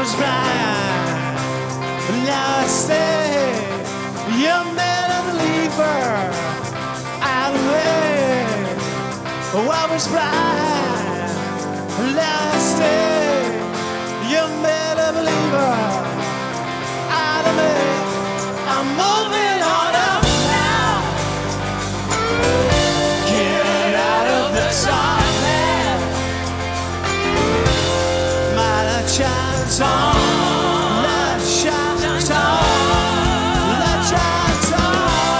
was blind, now I say you're made a believer. Out of way, I was blind, now I say you're made a believer. Out of me, I'm moving on up now. Get out of the darkness. My light shines on. Light shines on. Light shines on.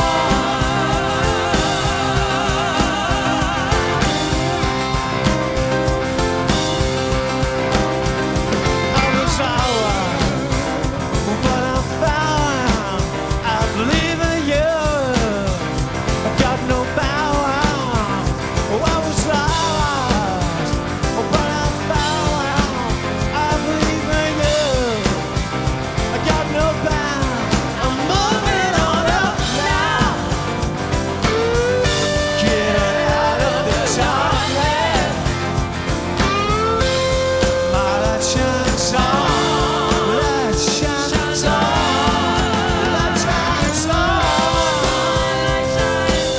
I was out, but I found I believe in you. I got no power. Oh, I was lost, but I found I believe in you. I got no power. I'm moving on up now. Get out of the darkness. My light shines on. Light shines on. Light shines on. My light shines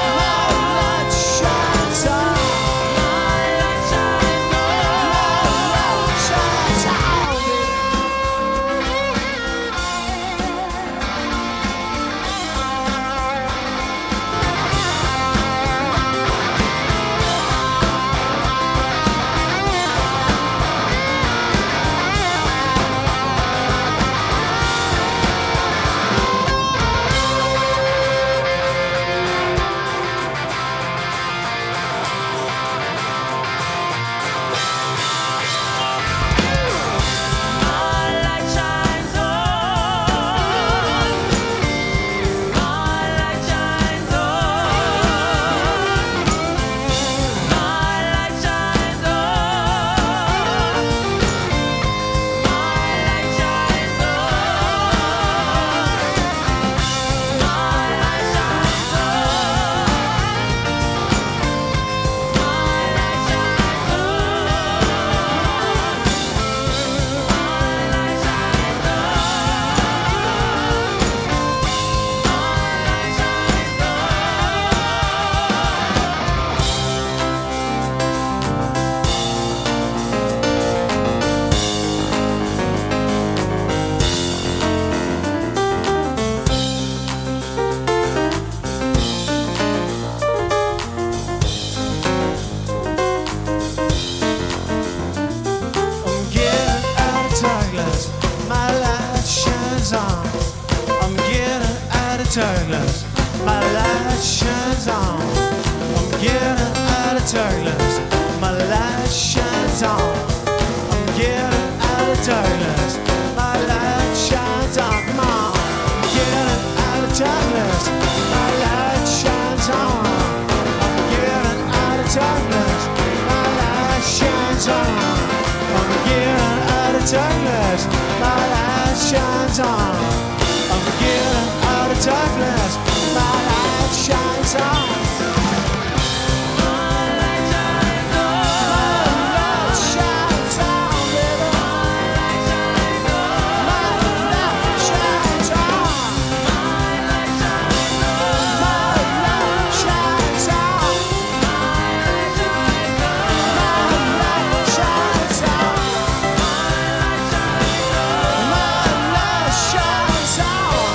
on. My light shines on. I'm getting out of darkness. My light shines on. I'm getting out of darkness. My light shines on. I'm getting out of darkness. My light shines on. I'm getting out of darkness. My light shines on. Come on. I'm getting out of darkness. My light shines on. I'm getting out of darkness. My light shines on. I'm getting out of darkness. My light shines on. I'm getting out of darkness. My light shines on. My light shines on. My light shines on, baby. My light shines on. My light shines on. My light shines on. My light shines on. My light shines on. My light shines on.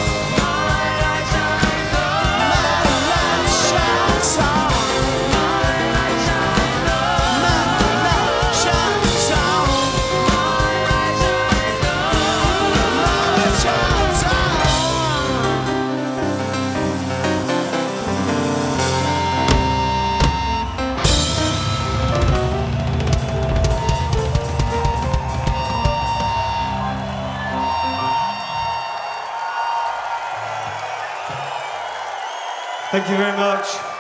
Thank you very much.